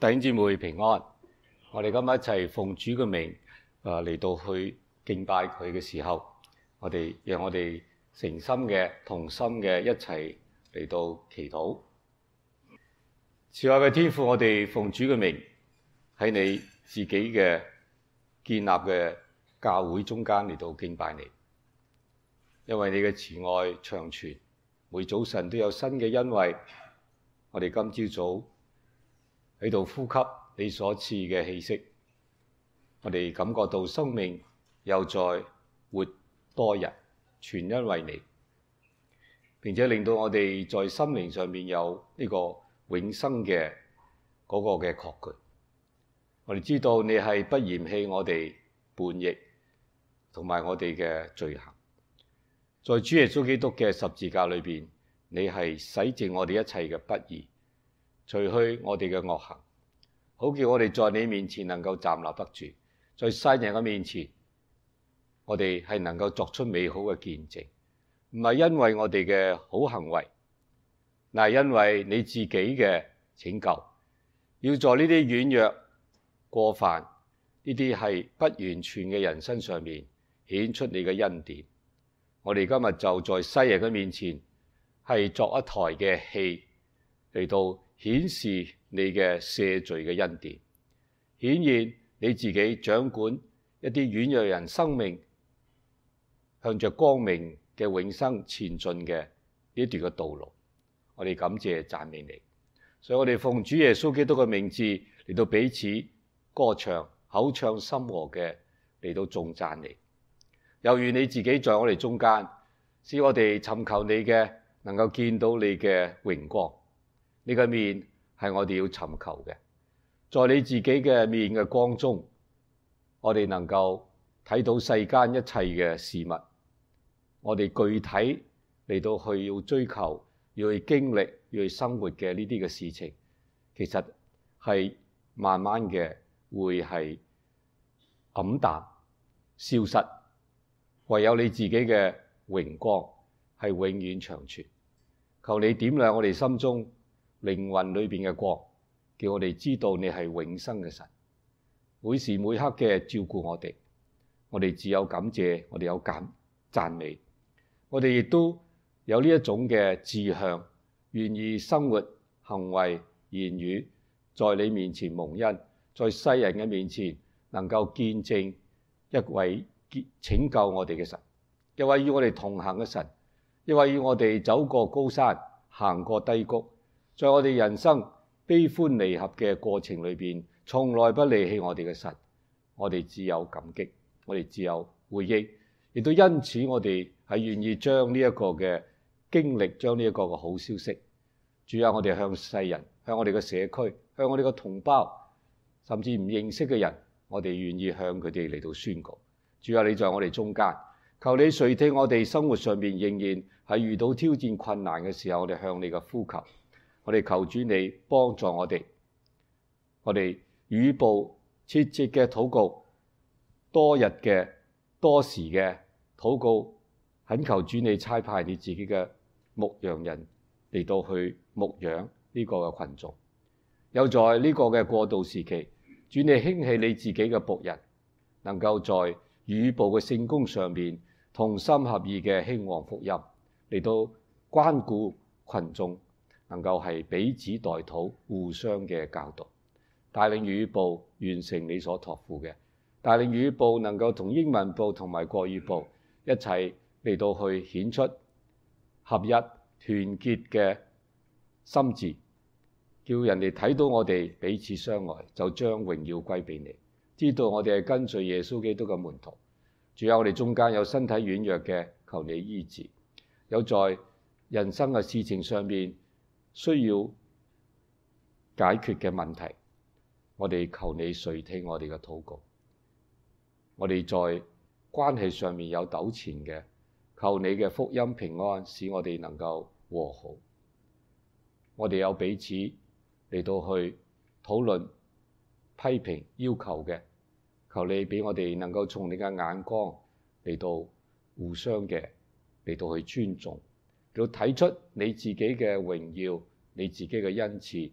弟兄姊妹平安，我哋今日一齊奉主嘅名嚟到去敬拜佢嘅時候，讓我哋誠心嘅同心嘅一齊嚟到祈禱。慈愛嘅天父，我哋奉主嘅名喺你自己嘅建立嘅教會中間嚟到敬拜你，因為你嘅慈愛長存，每早晨都有新嘅恩惠。我哋今朝早喺度呼吸你所賜嘅氣息，我哋感覺到生命又再活多日，全因為你，並且令到我哋在心靈上面有呢個永生嘅嗰個嘅確據。我哋知道你係不嫌棄我哋叛逆同埋我哋嘅罪行，在主耶穌基督嘅十字架裏邊，你係洗淨我哋一切嘅不義，除去我哋嘅惡行，好叫我哋在你面前能夠站立得住，在世人嘅面前，我哋係能夠作出美好嘅見證，唔係因為我哋嘅好行為，乃係因為你自己嘅拯救，要在呢啲軟弱過犯呢啲係不完全嘅人身上面顯出你嘅恩典。我哋今日就在世人嘅面前係作一台嘅戲嚟到顯示你嘅赦罪嘅恩典，顯現你自己掌管一啲軟弱人生命向着光明嘅永生前進嘅呢段嘅道路。我哋感謝讚美你，所以我哋奉主耶穌基督嘅名字嚟到彼此歌唱，口唱心和嘅嚟到頌讚你。又如你自己在我哋中間，使我哋尋求你嘅能夠見到你嘅榮光。你嘅面係我哋要尋求嘅，在你自己嘅面嘅光中，我哋能夠睇到世間一切嘅事物。我哋具體嚟到去要追求，要去經歷，要去生活嘅呢啲嘅事情，其實係慢慢嘅會係黯淡消失，唯有你自己嘅榮光係永遠長存。求你點亮我哋心中靈魂裏邊嘅光，叫我哋知道你係永生嘅神，每時每刻嘅照顧我哋。我哋只有感謝，我哋有讚美，我哋亦都有呢一種嘅志向，願意生活、行為、言語在你面前蒙恩，在世人嘅面前能夠見證一位拯救我哋嘅神，一位與我哋同行嘅神，一位與我哋走過高山、行過低谷，在我哋人生悲歡離合嘅過程裏邊，從來不離棄我哋嘅神。我哋只有感激，我哋只有回應，亦都因此我哋係願意將呢一個嘅經歷，將呢一個嘅好消息，主啊，我哋向世人、向我哋嘅社區、向我哋嘅同胞，甚至唔認識嘅人，我哋願意向佢哋嚟到宣告。主啊，你在我哋中間，求你垂聽我哋生活上面仍然係遇到挑戰困難嘅時候，我哋向你嘅呼求。我哋求主你幫助我哋，我哋語步切切嘅禱告，多日嘅多時嘅禱告，懇求主你差派你自己嘅牧羊人嚟到去牧養呢個嘅群眾。又在呢個嘅過渡時期，主你興起你自己嘅僕人，能夠在語步嘅聖工上面同心合意嘅興旺福音，嚟到關顧群眾，能夠係彼此代禱，互相嘅教導，帶領語步完成你所託付嘅，帶領語步能夠同英文部同埋國語部一齊嚟到去顯出合一團結嘅心志，叫人哋睇到我哋彼此相愛，就將榮耀歸俾你。知道我哋係跟隨耶穌基督嘅門徒。主啊，我哋中間有身體軟弱嘅，求你醫治；有在人生嘅事情上面需要解決嘅問題，我哋求你垂聽我哋嘅禱告。我哋在關係上面有糾纏嘅，求你嘅福音平安，使我哋能夠和好。我哋有彼此嚟到去討論、批評、要求嘅，求你俾我哋能夠從你嘅眼光嚟到互相嘅嚟到去尊重，要睇出你自己嘅榮耀，你自己嘅恩賜，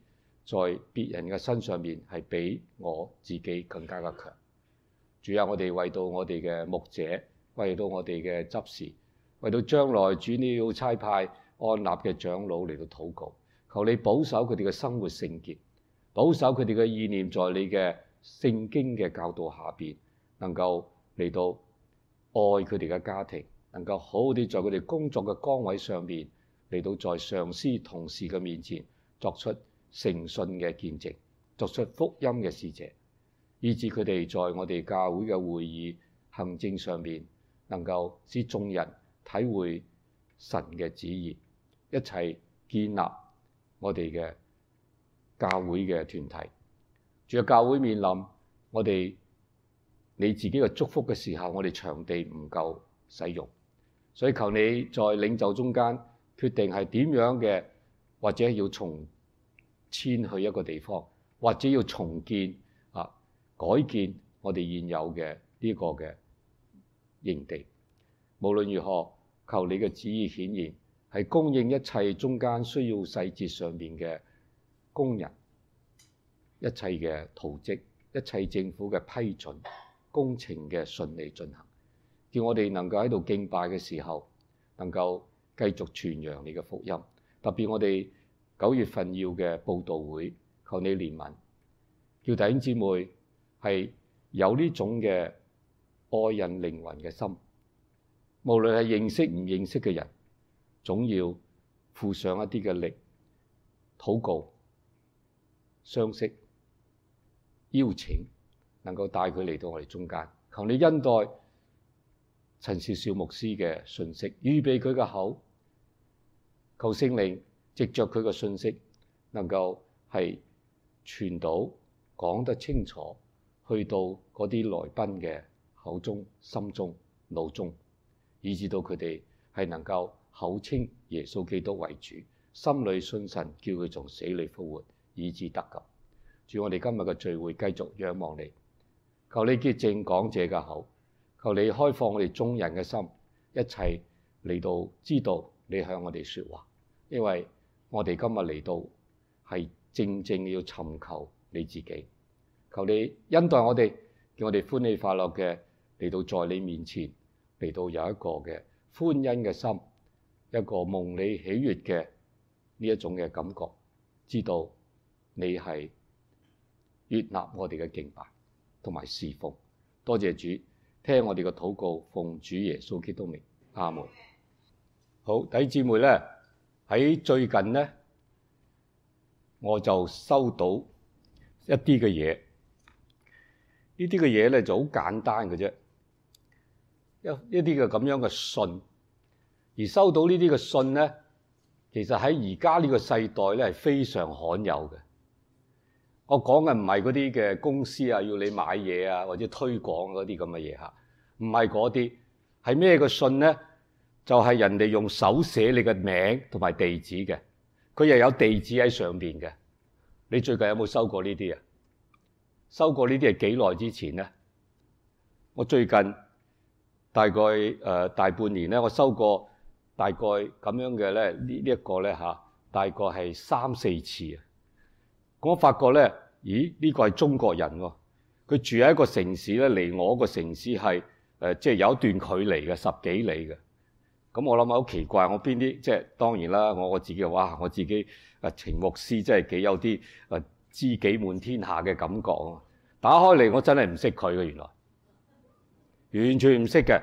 在別人嘅身上面係比我自己更加嘅強。主啊，我哋為到我哋嘅牧者，為到我哋嘅執事，為到將來主你要差派安立嘅長老嚟到禱告，求你保守佢哋嘅生活聖潔，保守佢哋嘅意念在你嘅聖經嘅教導下邊，能夠嚟到愛佢哋嘅家庭，能夠好好啲在佢哋工作嘅崗位上面嚟到在上司同事嘅面前作出誠信嘅見證，作出福音嘅使者，以致佢哋在我哋教會嘅會議行政上面能夠使眾人體會神嘅旨意，一齊建立我哋嘅教會嘅團體。主啊，教會面臨我哋你自己嘅祝福嘅時候，我哋場地唔夠使用，所以求你在領袖中間決定係點樣嘅，或者要遷去一個地方，或者要重建改建我哋現有嘅呢個嘅營地。無論如何，求你嘅旨意顯現，係供應一切中間需要細節上面嘅工人，一切嘅圖則，一切政府嘅批准，工程嘅順利進行，叫我哋能夠喺度敬拜嘅時候，能夠繼續傳揚你嘅福音。特別我哋9月份要嘅佈道會，求你憐憫，叫弟兄姊妹係有呢種嘅愛人靈魂嘅心，無論係認識唔認識嘅人，總要付上一啲嘅力，禱告、相識、邀請，能夠帶佢嚟到我哋中間。求你恩待陳少少牧師嘅信息，預備佢嘅口，求聖靈藉着佢嘅信息，能夠係傳到講得清楚，去到嗰啲來賓嘅口中、心中、腦中，以致到佢哋係能夠口稱耶穌基督為主，心裏信神，叫佢從死裏復活，以致得救。主，我哋今日嘅聚會繼續仰望你，求你潔淨講者嘅口，求你開放我哋眾人嘅心，一齊嚟到知道你向我哋說話，因為我哋今日嚟到係正正要尋求你自己。求你恩待我哋，叫我哋歡喜快樂嘅嚟到在你面前，嚟到有一個嘅歡欣嘅心，一個蒙你喜悅嘅呢一種嘅感覺，知道你係悅納我哋嘅敬拜同埋侍奉。多謝主，聽我哋嘅禱告，奉主耶穌基督名，阿門。好，弟兄姊妹咧，喺最近咧，我就收到一啲嘅嘢。呢啲嘅嘢咧就好簡單嘅啫，一啲嘅咁樣嘅信，而收到呢啲嘅信咧，其實喺而家呢個世代咧係非常罕有嘅。我講嘅唔係嗰啲嘅公司啊，要你買嘢啊，或者推廣嗰啲咁嘅嘢嚇，唔係嗰啲，係咩嘅信咧？就係人哋用手寫你嘅名同埋地址嘅，佢又有地址喺上邊嘅。你最近有冇收過呢啲啊？收過呢啲係幾耐之前咧？我最近大概大半年咧，我收過大概咁樣嘅咧，呢一個咧嚇，大概係3、4次啊。我發覺咧，咦？呢個係中國人喎，佢住喺一個城市咧，離我個城市係即係有一段距離嘅10幾里嘅。咁我諗好奇怪，我邊啲即係當然啦，我自己哇，我自己程牧師真係幾有啲知己滿天下嘅感覺啊！打開嚟我真係唔識佢嘅，原來完全唔識嘅，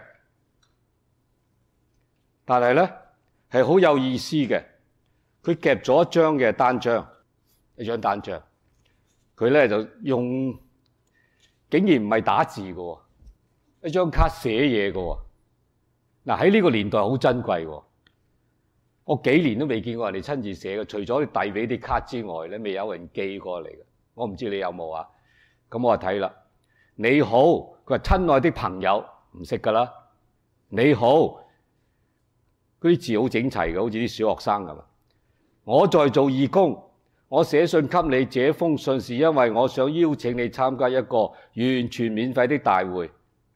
但係咧係好有意思嘅。佢夾咗一張嘅單張，一張單張，佢咧就用竟然唔係打字嘅喎，一張卡寫嘢嘅喎。嗱，喺呢個年代好珍貴喎，我幾年都未見過人哋親自寫嘅，除咗你遞俾啲卡之外咧，未有人寄過嚟嘅。我唔知你有冇啊？咁我就睇啦。你好，佢話親愛的朋友，唔識噶啦。你好，嗰啲字好整齊嘅，好似啲小學生咁。我在做義工，我寫信給你，這封信是因為我想邀請你參加一個完全免費的大會。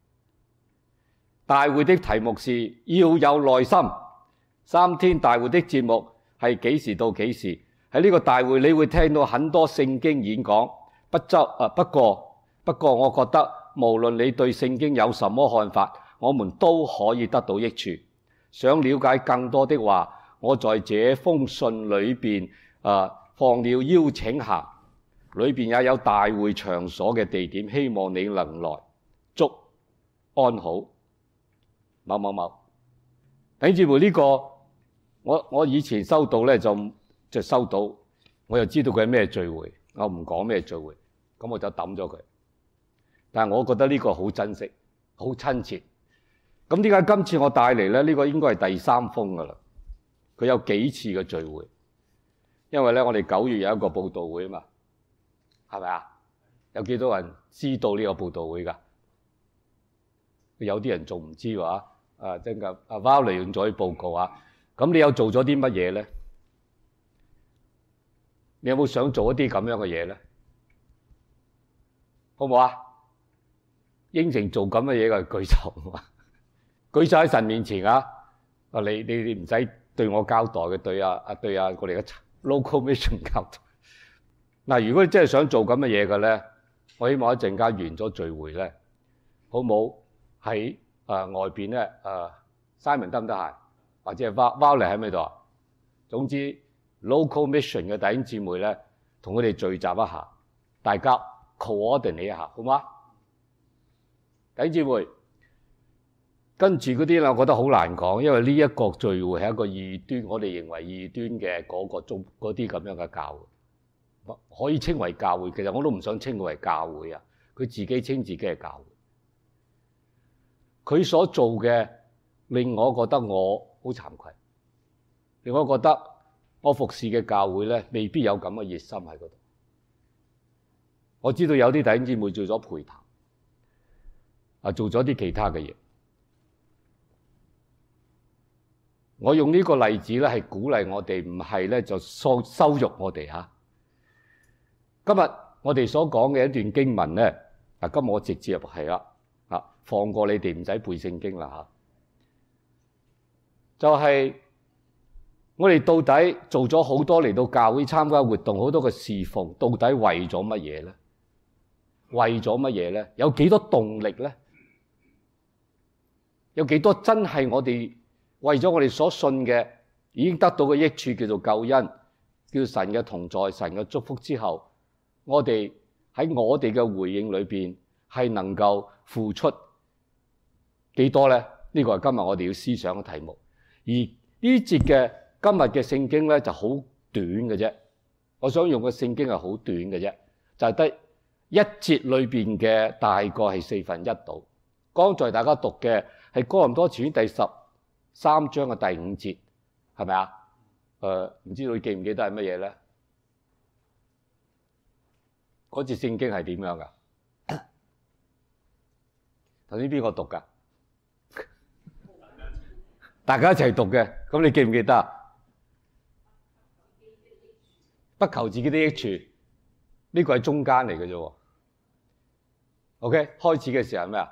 大會的題目是要有耐心。3天大會的節目係幾時到幾時？ 喺呢個大會，你會聽到很多聖經演講。不過，我覺得無論你對聖經有什麼看法，我們都可以得到益處。想了解更多的話，我在這封信裏邊放了邀請函，裏邊也有大會場所嘅地點，希望你能來。祝安好。某某某。弟兄姊妹，呢個我以前收到咧就收到，我又知道佢係咩聚會，我唔講咩聚會，咁我就抌咗佢。但係我覺得呢個好珍惜，好親切。咁點解今次我帶嚟咧？呢個應該係第3封噶啦。佢有幾次嘅聚會，因為咧我哋9月有一個佈道會啊嘛，係咪啊？有幾多人知道呢個佈道會㗎？有啲人仲唔知喎。真㗎，阿 Val 嚟用咗啲報告啊。咁你有做咗啲乜嘢咧？你有冇想做一啲咁樣嘅嘢咧？好唔好啊？應承做咁嘅嘢嘅舉手，舉手喺神面前啊！你唔使對我交代嘅，對我哋嘅 local mission 交代。嗱，如果你真係想做咁嘅嘢嘅咧，我希望一陣間完咗聚會咧，好唔好喺外邊咧？Simon 得唔得閒？或者係 Val 嚟喺咪度啊？總之 local mission 嘅弟兄姊妹咧，同佢哋聚集一下，大家 coordinate 一下，好嗎？弟兄姊妹，跟住嗰啲咧，我覺得好難講，因為呢一個聚會係一個異端，我哋認為異端嘅嗰啲咁樣嘅教會，可以稱為教會。其實我都唔想稱佢為教會啊，佢自己稱自己係教會。佢所做嘅令我覺得我好慚愧，令我覺得我服侍嘅教會咧未必有咁嘅熱心喺嗰度。我知道有啲弟兄姊妹做咗陪談，做咗啲其他嘅嘢。我用呢個例子咧係鼓勵我哋，唔係咧就羞辱我哋嚇。今日我哋所講嘅一段經文咧，今日我直接係啦。放過你哋唔使背聖經啦嚇，就係我哋到底做咗好多嚟到教會參加活動，好多嘅侍奉，到底為咗乜嘢咧？為咗乜嘢咧？有幾多動力咧？有幾多真係我哋為咗我哋所信嘅已經得到嘅益處叫做救恩，叫神嘅同在、神嘅祝福之後，我哋喺我哋嘅回應裏邊係能夠付出幾多咧？呢個係今日我哋要思想嘅題目。而呢節嘅今日嘅聖經咧就好短嘅啫。我想用嘅聖經係好短嘅啫，就係得一節裏邊嘅大概係1/4度。剛才大家讀嘅係哥林多前書第13章嘅第5節，係咪啊？唔知道你記唔記得係乜嘢咧？嗰節聖經係點樣噶？頭先邊個讀噶？大家一齊讀嘅，咁你記唔記得啊？不求自己的益處，呢個係中間嚟嘅啫。OK， 開始嘅時候係咩啊？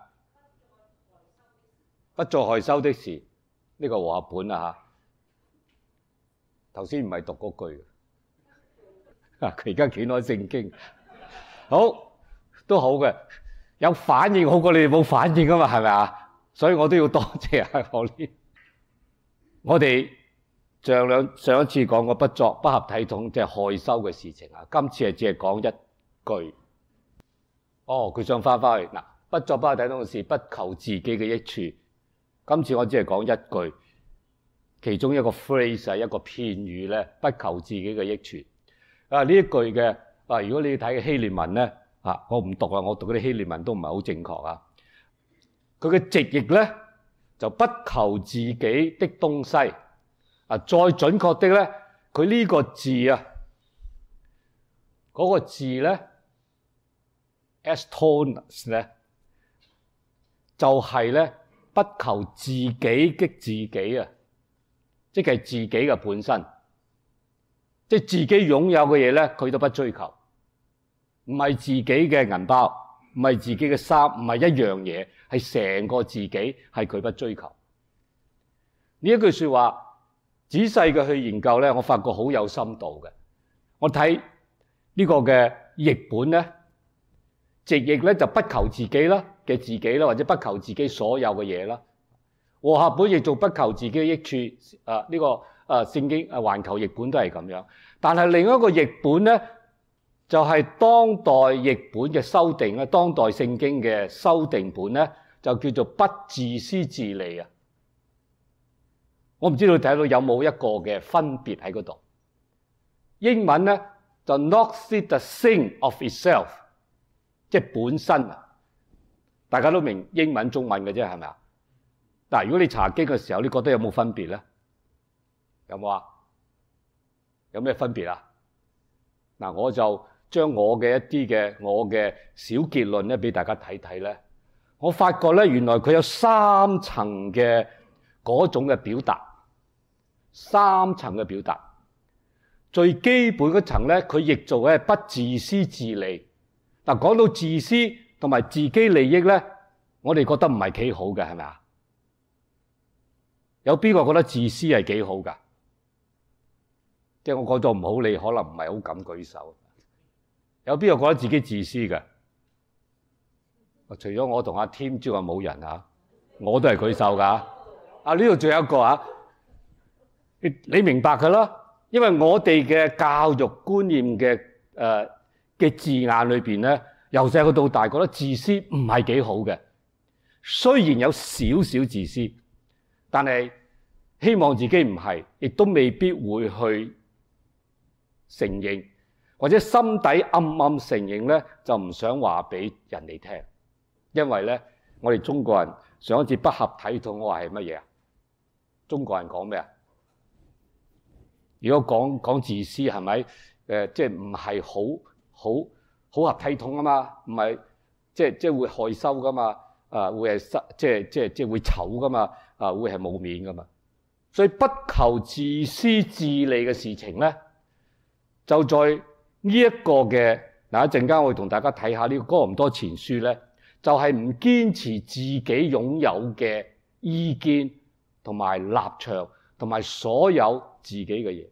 不做害羞的事，呢個和合本啊嚇。頭先唔係讀嗰句嘅，佢而家捲開聖經，好都好嘅，有反應好過你哋冇反應啊嘛，係咪啊？所以我都要多謝阿何呢。我哋上一次講過不作不合體統，即係害羞嘅事情啊。今次係只係講一句。佢想翻去嗱，不作不合體統嘅事，不求自己嘅益處。今次我只係講一句，其中一個 phrase 係一個片語咧，不求自己嘅益處。呢一句嘅如果你睇希臘文咧我唔讀啊，我讀嗰啲希臘文都唔係好正確啊。佢嘅直譯咧就不求自己的東西再準確的咧，佢呢個字啊，嗰個字咧 astonus 咧就係咧不求自己的自己啊，即係自己嘅本身，即係自己擁有嘅嘢咧，佢都不追求，唔係自己嘅銀包，唔係自己嘅衫，唔係一樣嘢，係成個自己，係佢不追求。呢一句說話仔細嘅去研究咧，我發覺好有深度嘅。 我睇呢個嘅譯本咧，直譯咧就不求自己啦嘅自己啦，或者不求自己所有嘅嘢啦。和合本亦做不求自己嘅益處。呢個聖經環球譯本都係咁樣。但係另一個譯本咧，就係當代譯本嘅修訂咧，當代聖經嘅修訂本咧，就叫做不自私自利啊。我唔知道你睇到有冇一個嘅分別喺嗰度。英文咧就 not seek the thing of itself， 即係本身啊。大家都明英文中文嘅啫，係咪啊？但係如果你查經嘅時候，你覺得有冇分別咧？有冇啊？有咩分別啊？嗱，我就將我嘅一啲嘅我嘅小結論咧，俾大家睇睇咧。我發覺咧，原來佢有三層嘅嗰種嘅表達，三層嘅表達。最基本嗰層咧，佢譯做嘅係不自私自利。嗱，講到自私同埋自己利益咧，我哋覺得唔係幾好嘅，係咪啊？有邊個覺得自私係幾好㗎？即係我講咗唔好，你可能唔係好敢舉手。有邊個覺得自己自私嘅？除咗我同阿添之外冇人啊，我都係舉手㗎。啊，呢度仲有一個啊，你明白㗎啦，因為我哋嘅教育觀念嘅字眼裏邊咧，由細個到大覺得自私唔係幾好嘅。雖然有少少自私，但係希望自己唔係，亦都未必會去承認，或者心底暗暗承認咧，就唔想話俾人哋聽。因為咧，我哋中國人上一次不合體統，我話係乜嘢啊？中國人講咩啊？如果講自私係咪？即係唔係好合體統啊嘛？唔係即係會害羞噶嘛？會係即係會醜噶嘛？會係冇面噶嘛？所以不求自私自利嘅事情咧，就在呢一個嘅嗱，一陣間我會同大家睇下呢個哥林多前書咧，就係唔堅持自己擁有嘅意見同埋立場同埋所有自己嘅嘢，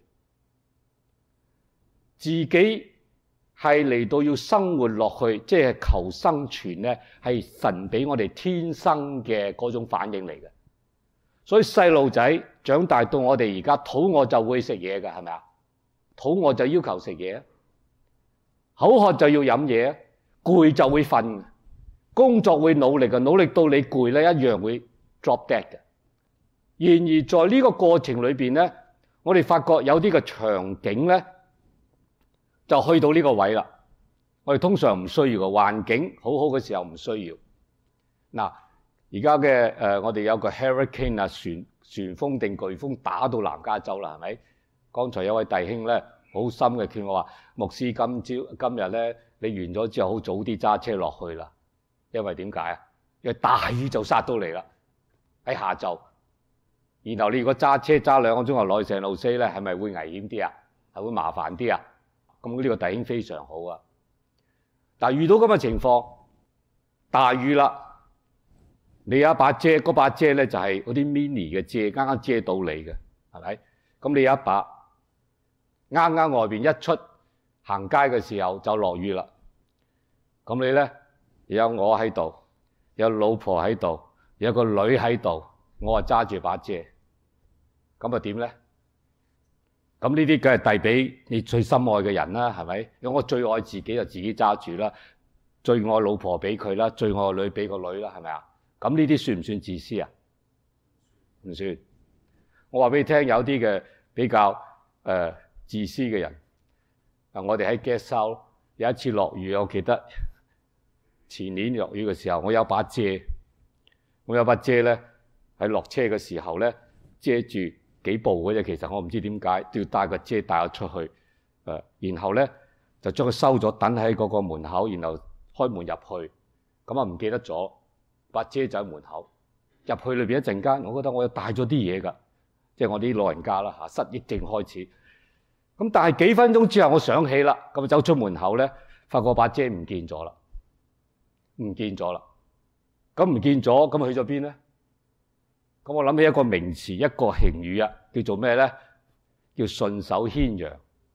自己係嚟到要生活落去，即係求生存咧，係神俾我哋天生嘅嗰種反應嚟嘅。所以細路仔長大到我哋而家肚餓就會食嘢㗎，係咪啊？肚餓就要求食嘢，口渴就要飲嘢，攰就會瞓，工作會努力嘅，努力到你攰咧一樣會 drop dead 嘅。然而在呢個過程裏邊咧，我哋發覺有啲嘅場景咧就去到呢個位啦。我哋通常唔需要嘅，環境好好嘅時候唔需要。嗱，而家嘅我哋有個 hurricane 啊，旋風定颶風打到南加州啦，係咪？剛才有位弟兄咧好深嘅勸我話：牧師今日咧你完咗之後好早啲揸車落去啦，因為點解啊？因為大雨就殺到嚟啦，喺下晝。然後你如果揸車揸2個鐘頭內成路西咧，係咪會危險啲啊？係會麻煩啲啊？咁呢個弟兄非常好啊！但係遇到咁嘅情況，大雨啦。你有一把遮，嗰把遮咧就係嗰啲 mini 嘅遮，啱啱遮到你嘅，係咪？咁你有一把，啱啱外邊一出行街嘅時候就落雨啦。咁你咧有我喺度，有老婆喺度，有個女喺度，我啊揸住把遮，咁啊點咧？咁呢啲梗係遞俾你最心愛嘅人啦，係咪？因為我最愛自己就自己揸住啦，最愛老婆俾佢啦，最愛個女俾個女啦，係咪啊？咁呢啲算唔算自私啊？唔算。我話俾你聽，有啲嘅比較自私嘅人。我哋喺 guest house 有一次落雨，我記得前年落雨嘅時候，我有把遮。我有把遮咧，喺落車嘅時候咧，遮住幾步嘅啫。其實我唔知點解都要帶個遮帶咗出去。然後咧就將佢收咗，等喺嗰個門口，然後開門入去。咁啊唔記得咗。把遮就喺門口，入去裏邊一陣間，我覺得我又帶咗啲嘢㗎，即係我啲老人家啦嚇，失憶症開始。咁但係幾分鐘之後，我想起啦，咁走出門口咧，發覺把遮唔見咗啦，唔見咗啦。咁唔見咗，咁去咗邊咧？咁我諗起一個名詞，一個形語啊，叫做咩咧？叫順手牽羊。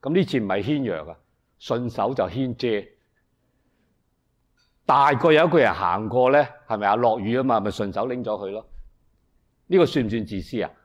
咁呢次唔係牽羊啊，順手就牽遮。大概有一個人行過咧，係咪啊？落雨啊嘛，咪順手拎咗佢咯。呢個算唔算自私啊？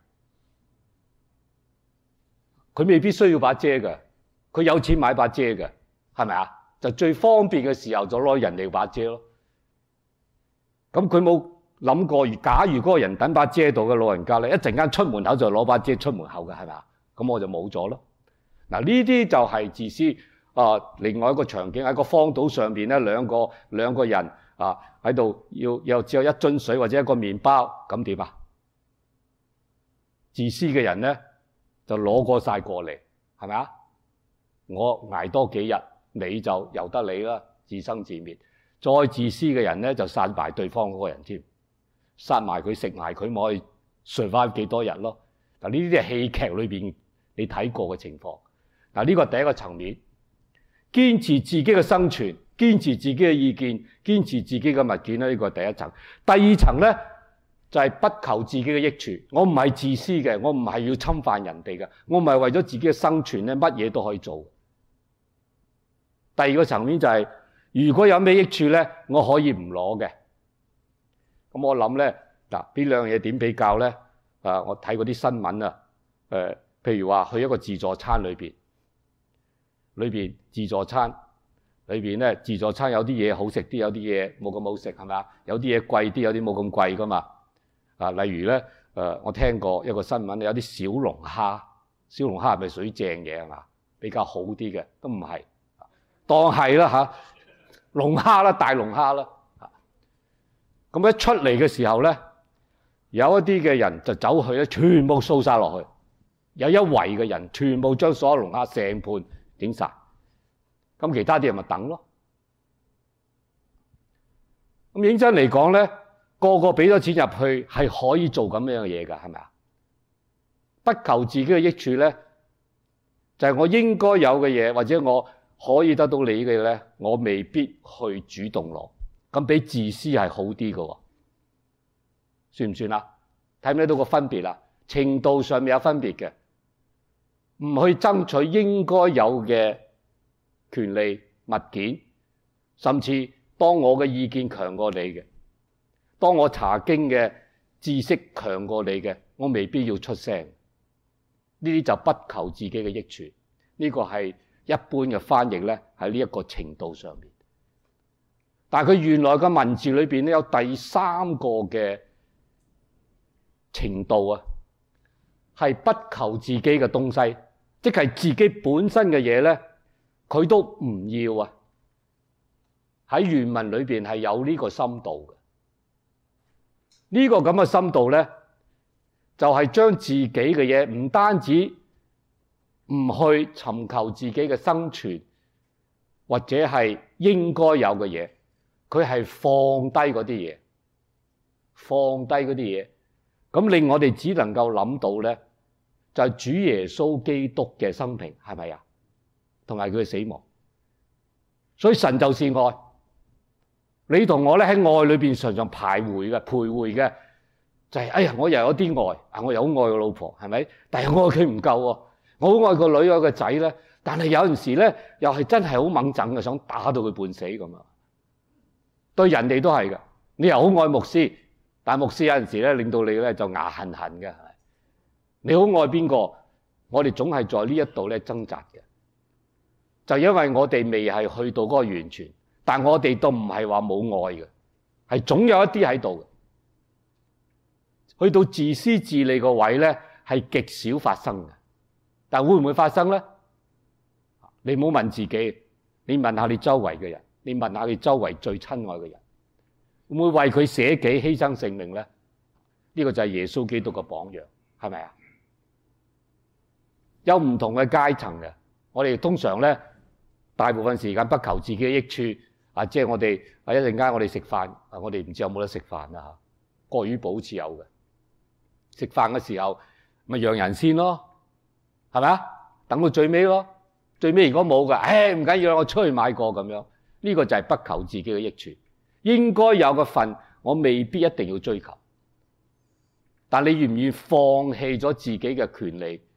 佢未必需要把遮嘅，佢有錢買把遮嘅，係咪啊？就最方便嘅時候就攞人哋把遮咯。咁佢冇諗過，假如嗰個人等把遮到嘅老人家咧，一陣間出門口就攞把遮出門口嘅，係咪啊？咁我就冇咗咯。嗱，呢啲就係自私。另外一個場景喺個荒島上邊咧，兩個人喺度要只有一樽水或者一個麵包，咁點啊？自私嘅人咧就攞過晒過嚟，係咪啊？我捱多幾日，你就由得你啦，自生自滅。再自私嘅人咧就殺埋對方嗰個人添，殺埋佢食埋佢，咪可以 survive 幾多日咯？嗱，呢啲係戲劇裏邊你睇過嘅情況。嗱，呢個係第一個層面。堅持自己嘅生存，堅持自己嘅意見，堅持自己嘅物件咧，呢個係第一層。第二層咧就係不求自己嘅益處。我唔係自私嘅，我唔係要侵犯人哋嘅，我唔係為咗自己嘅生存咧，乜嘢都可以做。第二個層面就係如果有咩益處咧，我可以唔攞嘅。咁我諗咧，嗱，呢兩樣嘢點比較咧？我睇嗰啲新聞啊，譬如話去一個自助餐裏邊自助餐裏邊咧，自助餐有啲嘢好食啲，有啲嘢冇咁好食，係咪啊？有啲嘢貴啲，有啲冇咁貴噶嘛。例如咧，我聽過一個新聞，有啲小龍蝦係咪屬於正嘢係嘛？比較好啲嘅都唔係，當係啦嚇，龍蝦啦，大龍蝦啦。咁一出嚟嘅時候咧，有一啲嘅人就走去咧，全部掃晒落去。有一圍嘅人全部將所有龍蝦成盤整晒，咁其他啲人咪等咯。咁認真嚟講咧，個個俾咗錢入去係可以做咁樣嘅嘢㗎，係咪啊？不求自己嘅益處咧，就係我應該有嘅嘢，或者我可以得到你嘅咧，我未必去主動攞，咁比自私係好啲㗎，算唔算啊？睇唔睇到個分別啊？程度上面有分別嘅。唔去爭取應該有嘅權利物件，甚至當我嘅意見強過你嘅，當我查經嘅知識強過你嘅，我未必要出聲。呢啲就不求自己嘅益處。呢個係一般嘅翻譯咧，喺呢一個程度上面。但係佢原來嘅文字裏邊咧，有第三個嘅程度啊，係不求自己嘅東西。即係自己本身嘅嘢咧，佢都唔要啊！喺原文裏邊係有呢個深度嘅。呢個咁嘅深度咧，就係將自己嘅嘢唔單止唔去尋求自己嘅生存，或者係應該有嘅嘢，佢係放低嗰啲嘢，放低嗰啲嘢，咁令我哋只能夠諗到咧，就係主耶穌基督嘅生平，係咪啊？同埋佢嘅死亡。所以神就是愛。你同我咧喺愛裏邊常常徘徊嘅，就係哎呀，我又有啲愛，我又好愛個老婆，係咪？但係我愛佢唔夠喎，我好愛個女愛個仔咧，但係有陣時咧又係真係好猛憎嘅，想打到佢半死咁啊！對人哋都係嘅，你又好愛牧師，但係牧師有陣時咧令到你咧就牙痕痕嘅。你好愛邊個？我哋總係在呢一度咧掙扎嘅，就因為我哋未係去到嗰個完全，但我哋都唔係話冇愛嘅，係總有一啲喺度嘅。去到自私自利個位咧，係極少發生嘅。但會唔會發生咧？你唔好問自己，你問下你周圍嘅人，你問下你周圍最親愛嘅人，會唔會為佢捨己犧牲性命咧？呢個就係耶穌基督嘅榜樣，係咪啊？有唔同嘅階層嘅，我哋通常咧大部分時間不求自己嘅益處啊，即係我哋一陣間我哋食飯啊，我哋唔知有冇得食飯啊嚇，國語部好似有嘅。食飯嘅時候咪讓人先咯，係咪啊？等到最尾咯，最尾如果冇嘅，唔緊要，我出去買過咁樣。呢個就係不求自己嘅益處，應該有嘅份我未必一定要追求，但你願唔願意放棄咗自己嘅權利？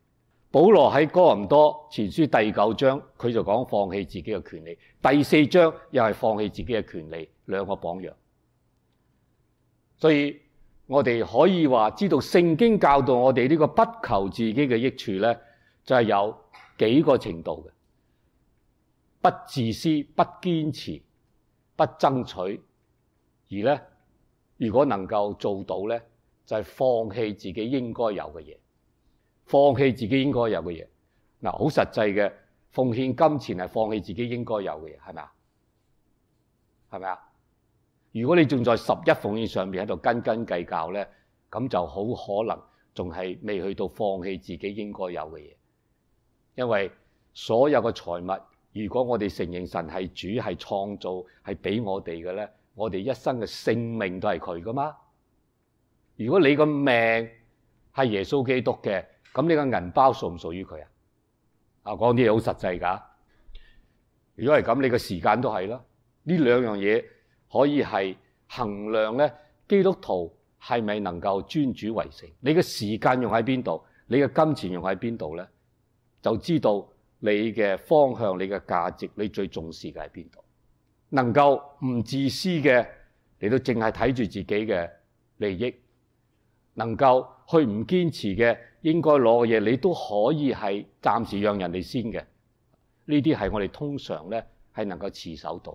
保羅喺哥林多前書第9章，佢就講放棄自己嘅權利；第4章又係放棄自己嘅權利，兩個榜樣。所以我哋可以話知道聖經教導我哋呢個不求自己嘅益處呢，就係有幾個程度嘅：不自私、不堅持、不爭取。而呢，如果能夠做到呢，就係放棄自己應該有嘅嘢。放棄自己應該有嘅嘢，嗱，好實際嘅，奉獻金錢係放棄自己應該有嘅嘢，係咪啊？係咪啊？如果你仲在11奉獻上面喺度斤斤計較咧，咁就好可能仲係未去到放棄自己應該有嘅嘢。因為所有嘅財物，如果我哋承認神係主、係創造、係俾我哋嘅咧，我哋一生嘅性命都係佢噶嘛。如果你個命係耶穌基督嘅，咁你個銀包屬唔屬於佢啊？講啲嘢好實際㗎。如果係咁，你個時間都係啦。呢兩樣嘢可以係衡量咧，基督徒係咪能夠尊主為聖？你嘅時間用喺邊度？你嘅金錢用喺邊度咧？就知道你嘅方向、你嘅價值、你最重視嘅係邊度？能夠唔自私嘅，你都淨係睇住自己嘅利益；能夠去唔堅持嘅，應該攞嘅嘢，你都可以係暫時讓人哋先嘅。呢啲係我哋通常咧係能夠持守到。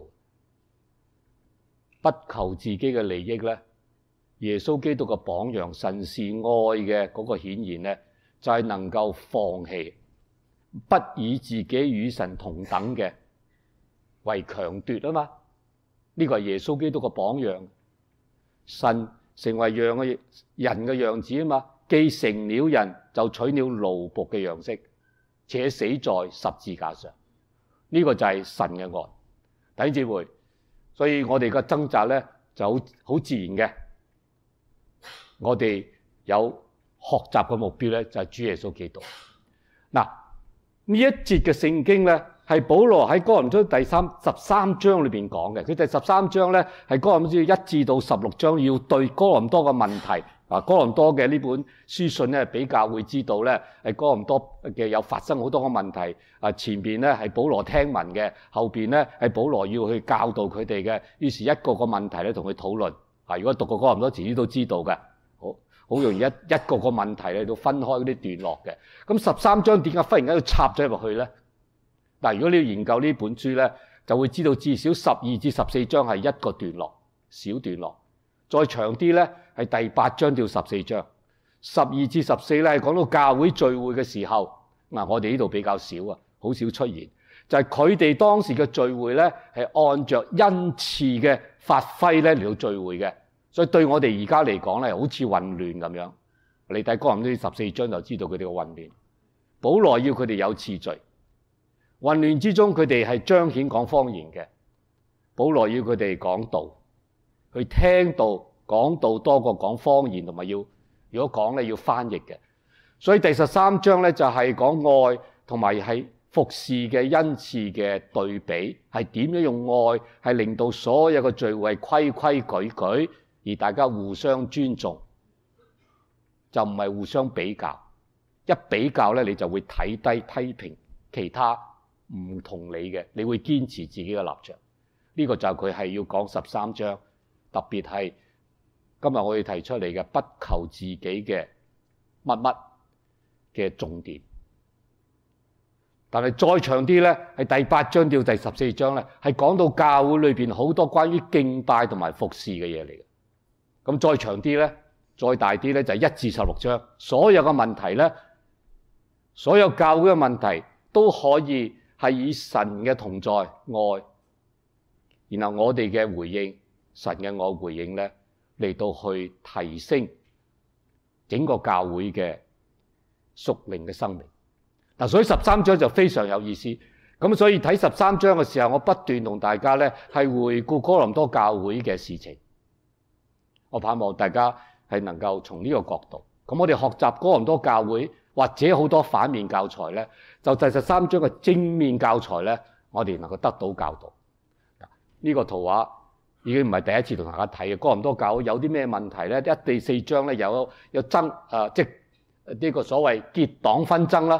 不求自己嘅利益咧，耶穌基督嘅榜樣、神是愛嘅嗰個顯現咧，就係能夠放棄，不以自己與神同等嘅為強奪啊嘛。呢個係耶穌基督嘅榜樣。神成為人嘅樣子啊嘛，既成了人，就取了奴僕嘅樣式，且死在十字架上。呢個就係神嘅愛。弟兄姊妹，所以我哋嘅掙扎咧就好自然嘅。我哋有學習嘅目標咧，就係主耶穌基督。嗱，呢一節嘅聖經咧，係保羅喺哥林多第13章裏邊講嘅。佢第13章咧係哥林多1至到16章，要對哥林多嘅問題。哥林多嘅呢本書信咧比較會知道咧，係哥林多嘅有發生好多個問題。前邊咧係保羅聽聞嘅，後邊咧係保羅要去教導佢哋嘅。於是一個個問題咧同佢討論。如果讀過哥林多，遲啲都知道嘅。好容易一個個問題咧都分開嗰啲段落嘅。咁13章點解忽然間要插咗入去咧？但如果你要研究呢本書咧，就會知道至少12至14章係一個段落，小段落。再長啲咧係第8章到14章，12至14咧係講到教會聚會嘅時候。我哋呢度比較少啊，好少出現。就係佢哋當時嘅聚會咧係按着恩賜嘅發揮咧嚟到聚會嘅。所以對我哋而家嚟講咧，好似混亂咁樣。你睇哥林多14章就知道佢哋嘅混亂。保羅要佢哋有次序，混亂之中佢哋係彰顯講方言嘅。保羅要佢哋講道，去聽道講道多過講方言，同埋要如果講咧要翻譯嘅。所以第13章咧就係講愛同埋係服侍嘅恩賜嘅對比，係點樣用愛係令到所有嘅聚會係規規矩矩，而大家互相尊重，就唔係互相比較。一比較咧，你就會睇低批評其他唔同你嘅，你會堅持自己嘅立場。呢個就係佢係要講13章，特別係今日我哋提出嚟嘅不求自己嘅乜乜嘅重點。但係再長啲咧，係第8章到第14章咧，係講到教會裏邊好多關於敬拜同埋服侍嘅嘢嚟嘅。咁再長啲咧，再大啲咧，就係1至16章，所有嘅問題咧，所有教會嘅問題都可以係以神嘅同在愛，然後我哋嘅回應，神嘅愛回應咧，嚟到去提升整個教會嘅屬靈嘅生命。所以13章就非常有意思。咁所以睇13章嘅時候，我不斷同大家咧係回顧哥林多教會嘅事情。我盼望大家係能夠從呢個角度，咁我哋學習哥林多教會，或者好多反面教材咧，就第13章嘅正面教材咧，我哋能夠得到教導。呢個圖畫已經唔係第一次同大家睇嘅。哥林多教會有啲咩問題咧？第4章咧有爭即係呢個所謂結黨紛爭啦。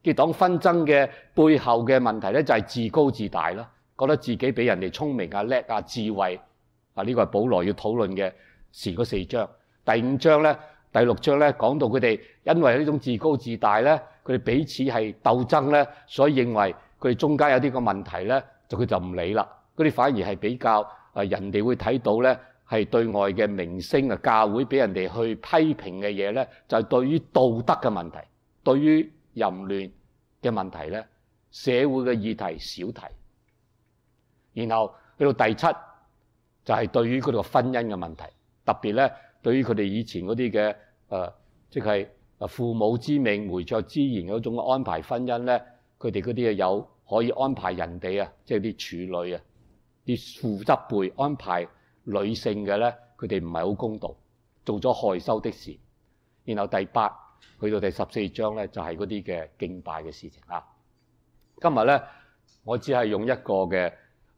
結黨紛爭嘅背後嘅問題咧，就係自高自大啦，覺得自己比人哋聰明啊、叻啊、智慧啊。呢個係保羅要討論嘅前嗰4章。第5章咧、第6章咧講到佢哋因為呢種自高自大咧，佢哋彼此係鬥爭咧，所以認為佢哋中間有啲個問題咧，佢就唔理啦。嗰啲反而係比較人哋會睇到咧，係對外嘅明星啊、教會俾人哋去批評嘅嘢咧，就係對於道德嘅問題，對於淫亂嘅問題咧，社會嘅議題少提。然後去到第7就係對於嗰個婚姻嘅問題，特別咧對於佢哋以前嗰啲嘅即係父母之命、媒妁之言嗰種安排婚姻咧，佢哋嗰啲有可以安排人哋啊，即係啲處女啊、啲父執輩安排女性嘅咧，佢哋唔係好公道，做咗害羞的事。然後第8去到第14章咧，就係嗰啲嘅敬拜嘅事情啦。今日咧，我只係用一個嘅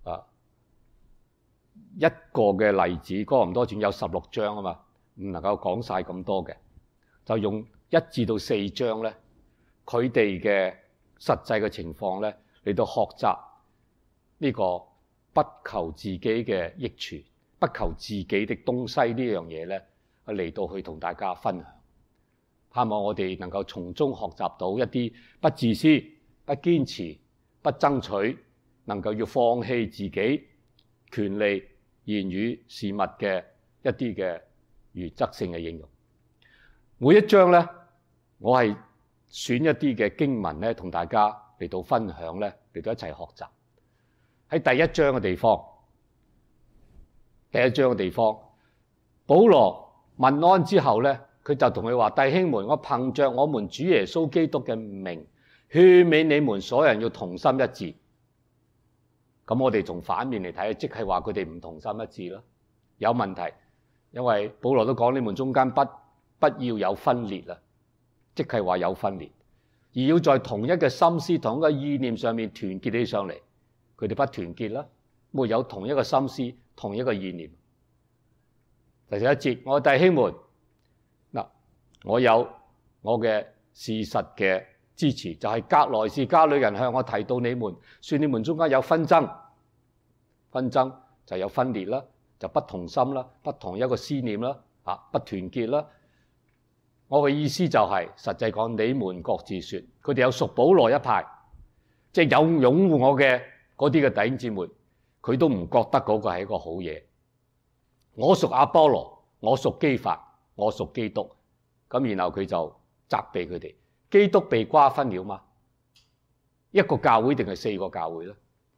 例子，《哥林多傳》有16章啊嘛，唔能夠講晒咁多嘅，就用1至到4章咧，佢哋嘅實際嘅情況咧，嚟到學習呢個不求自己嘅益處，不求自己的東西呢樣嘢咧，嚟到去同大家分享。盼望我哋能夠從中學習到一啲不自私、不堅持、不爭取，能夠要放棄自己權利、言語、事物嘅一啲嘅原則性嘅應用。每一章咧，我係選一啲嘅經文咧，同大家嚟到分享咧，嚟到一齊學習。喺第1章嘅地方，保羅問安之後咧，佢就同佢話：弟兄們，我憑着我們主耶穌基督嘅名，勸勉你們所有人要同心一致。咁我哋從反面嚟睇，即係話佢哋唔同心一致咯，有問題。因為保羅都講你們中間不要有分裂啦，即係話有分裂，而要在同一個心思、同一個意念上面團結起上嚟。佢哋不團結啦，沒有同一個心思、同一個意念。第11節，我弟兄們，嗱，我有我嘅事實嘅支持，就係革來氏家裏人向我提到你們，說你們中間有紛爭，紛爭就有分裂啦，就不同心啦，不同一個思念啦，不團結啦。我嘅意思就係實際講，你們各自說，佢哋有屬保羅一派，即係有擁護我嘅嗰啲嘅弟兄姊妹，佢都唔覺得嗰個係一個好嘢。我屬阿波羅，我屬基法，我屬基督。咁然後佢就責備佢哋，基督被瓜分了嗎？一個教會定係4個教會呢？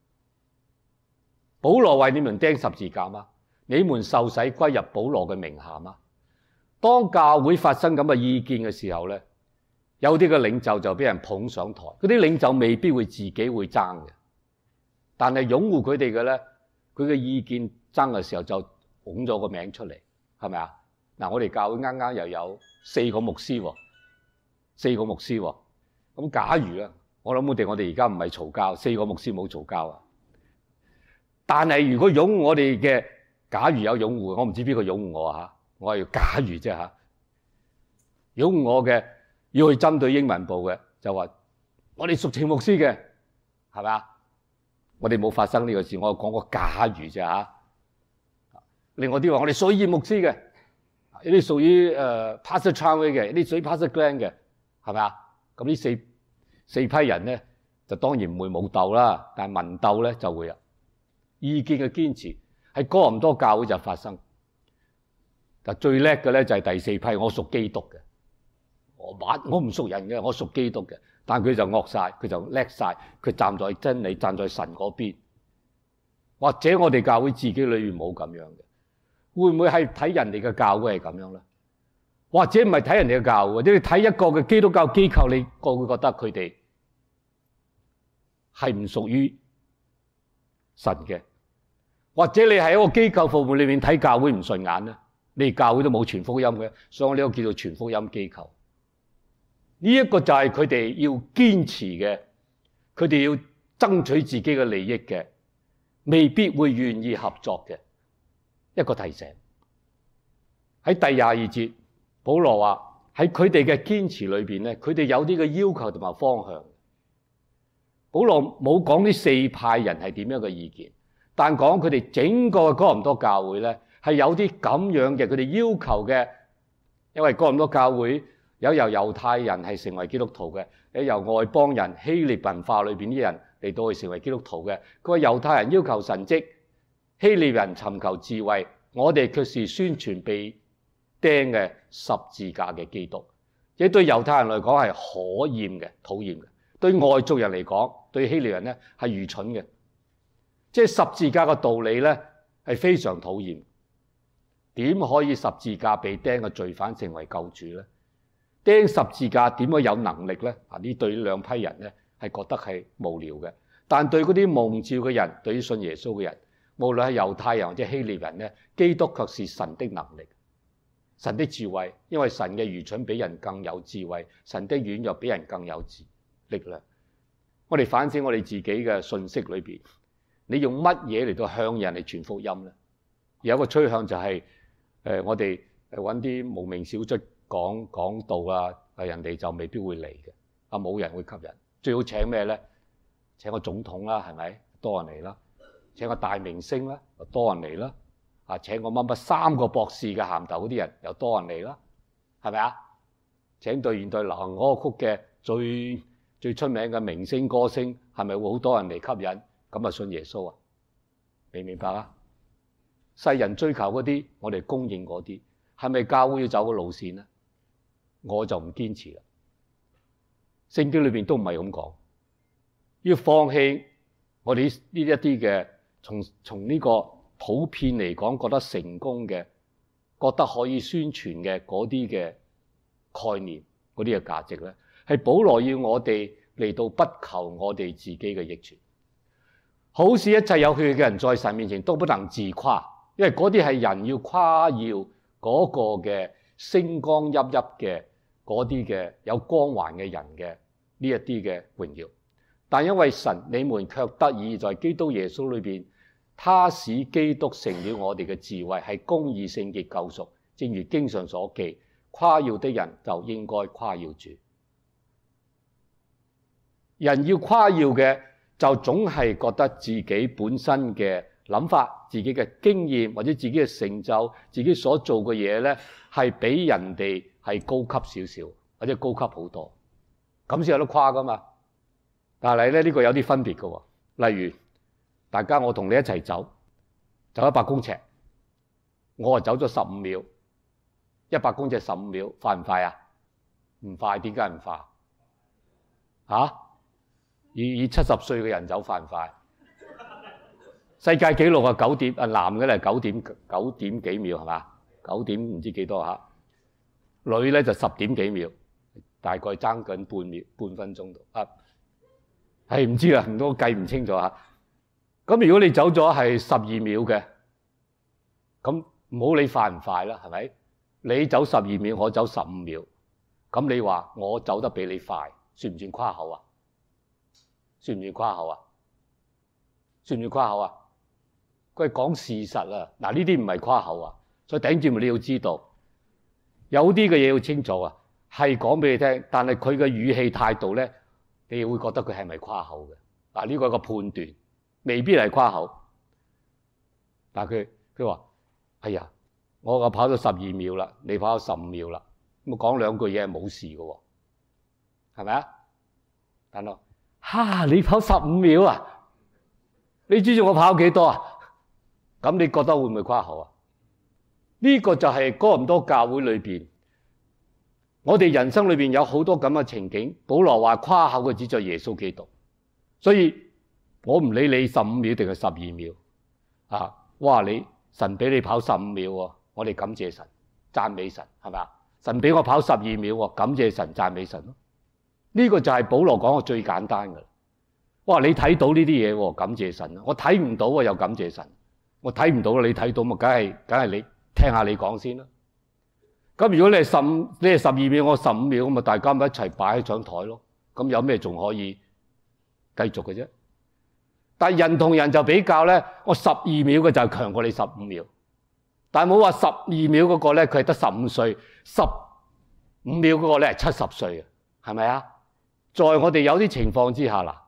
保羅為你們釘十字架嗎？你們受洗歸入保羅嘅名下嗎？當教會發生咁嘅意見嘅時候咧，有啲嘅領袖就俾人捧上台，嗰啲領袖未必會自己會爭嘅，但係擁護佢哋嘅咧，佢嘅意見爭嘅時候就捧咗個名出嚟，係咪啊？嗱，我哋教會啱啱又有4個牧師喎，4個牧師喎。咁假如啊，我諗我哋而家唔係嘈交，4個牧師冇嘈交啊。但係如果擁護我哋嘅，假如有擁護，我唔知邊個擁護我啊，我係要假如啫嚇。擁護我嘅要去針對英文部嘅，就話我哋屬情牧師嘅，係咪啊？我哋冇發生呢個事，我講個假如啫嚇。另外啲話我哋屬於牧師嘅，呢啲屬於Pastor Charlie 嘅，呢啲屬於 Pastor Glenn 嘅，係咪啊？咁呢四批人咧，就當然唔會冇鬥啦，但係民鬥咧就會啊。意見嘅堅持喺哥林多教會就發生。但最叻嘅咧就係第4批，我屬基督嘅，我唔屬人嘅，我屬基督嘅。但佢就惡晒，佢就叻晒，佢站在真理，站在神嗰邊。或者我哋教會自己裏面冇咁樣嘅，會唔會係睇人哋嘅教會係咁樣咧？或者唔係睇人哋嘅教會，或者你睇一個嘅基督教機構，你會覺得佢哋係唔屬於神嘅？或者你喺一個機構服務裏面睇教會唔順眼咧？你哋教會都冇傳福音嘅，所以我呢個叫做傳福音機構。呢一個就係佢哋要堅持嘅，佢哋要爭取自己嘅利益嘅，未必會願意合作嘅一個提醒。喺第22節，保羅話喺佢哋嘅堅持裏邊咧，佢哋有啲嘅要求同埋方向。 保羅冇講呢4派人係點樣嘅意見，但講佢哋整個哥林多教會咧係有啲咁樣嘅佢哋要求嘅，因為哥林多教會有由猶太人係成為基督徒嘅，有由外邦人希臘文化裏邊啲人嚟到去成為基督徒嘅。佢話猶太人要求神蹟，希臘人尋求智慧，我哋卻是宣傳被釘嘅十字架嘅基督。即對猶太人嚟講係可厭嘅、討厭嘅；對外族人嚟講，對希臘人咧係愚蠢嘅。即係十字架嘅道理咧係非常討厭。點可以十字架被釘嘅罪犯成為救主咧？釘十字架點樣有能力咧？呢對兩批人咧係覺得係無聊嘅。但對嗰啲蒙召嘅人，對於信耶穌嘅人，無論係猶太人或者希臘人咧，基督卻是神的能力。神的智慧，因為神嘅愚蠢比人更有智慧，神的軟弱比人更有力量。我哋反省我哋自己嘅信息裏邊，你用乜嘢嚟到向人嚟傳福音呢？有一個趨向就係我哋揾啲無名小卒講道啊，人哋就未必會嚟嘅，冇人會吸引。最好請咩呢？請個總統啦，係咪？多人嚟啦。請個大明星啦，又多人嚟啦。請個乜3個博士嘅銜頭嗰啲人又多人嚟啦，係咪啊？請對現代流行歌曲嘅最出名嘅明星歌星，係咪會好多人嚟吸引？咁啊信耶穌啊？你明白啊？世人追求嗰啲，我哋供應嗰啲，係咪教會要走嘅路線呢？我就唔堅持啦。聖經裏邊都唔係咁講，要放棄我哋呢一啲嘅從呢個普遍嚟講覺得成功嘅、覺得可以宣傳嘅嗰啲嘅概念、嗰啲嘅價值咧，係保羅要我哋嚟到不求我哋自己嘅益處。好使一切有血氣嘅人在神面前都不能自誇，因為嗰啲係人要誇耀嗰個嘅星光熠熠嘅嗰啲嘅有光環嘅人嘅呢一啲嘅榮耀。但因為神，你們卻得以在基督耶穌裏邊，他使基督成了我哋嘅智慧，係公義、聖潔、救贖。正如經上所記，誇耀的人就應該誇耀主。人要誇耀嘅，就總係覺得自己本身嘅諗法、自己嘅經驗或者自己嘅成就、自己所做嘅嘢咧，係比人哋係高級少少，或者高級好多，咁先有得誇噶嘛。但係咧，呢個有啲分別嘅喎。例如，大家我同你一齊走100公尺，我走咗15秒，100公尺15秒，快唔快啊？唔快，點解唔快？以70歲嘅人走快唔快？世界紀錄啊9點，男嘅咧9點幾秒係嘛？9點唔知幾多嚇，女咧就10點幾秒，大概爭緊半分鐘度。唔知啦，唔多計唔清楚嚇。咁如果你走咗係12秒嘅，咁唔好理快唔快啦，係咪？你走12秒，我走15秒，咁你話我走得比你快，算唔算誇口啊？算唔算誇口啊？算唔算誇口啊？佢係講事實啊！嗱，呢啲唔係誇口啊，所以頂住你要知道，有啲嘅嘢要清楚啊，係講俾你聽，但係佢嘅語氣態度咧，你會覺得佢係咪誇口嘅？嗱，呢個係個判斷。未必係誇口，但係佢話：哎呀，我跑咗12秒啦，你跑咗15秒啦，咁講兩句嘢係冇事嘅喎，係咪啊？但係你跑15秒啊？你知道我跑幾多啊？咁你覺得會唔會誇口啊？呢個就係哥林多教會裏邊，我哋人生裏邊有好多咁嘅情景。保羅話誇口嘅只在耶穌基督，所以我唔理你15秒定係12秒哇！你神俾你跑15秒喎，我哋感謝神、讚美神，係咪啊？神俾我跑12秒喎，感謝神、讚美神咯。呢個就係保羅講嘅最簡單㗎啦。哇！你睇到呢啲嘢喎，感謝神。我睇唔到又感謝神。我睇唔到你睇到咪梗係你聽下你講先啦。咁如果你係12秒，我15秒，咁咪大家咪一齊擺喺張台咯。咁有咩仲可以繼續嘅啫？但係人同人就比較咧，我12秒嘅就係強過你15秒，但係冇話12秒嗰個咧佢係得15歲，15秒嗰個咧係70歲嘅，係咪啊？在我哋有啲情況之下嗱，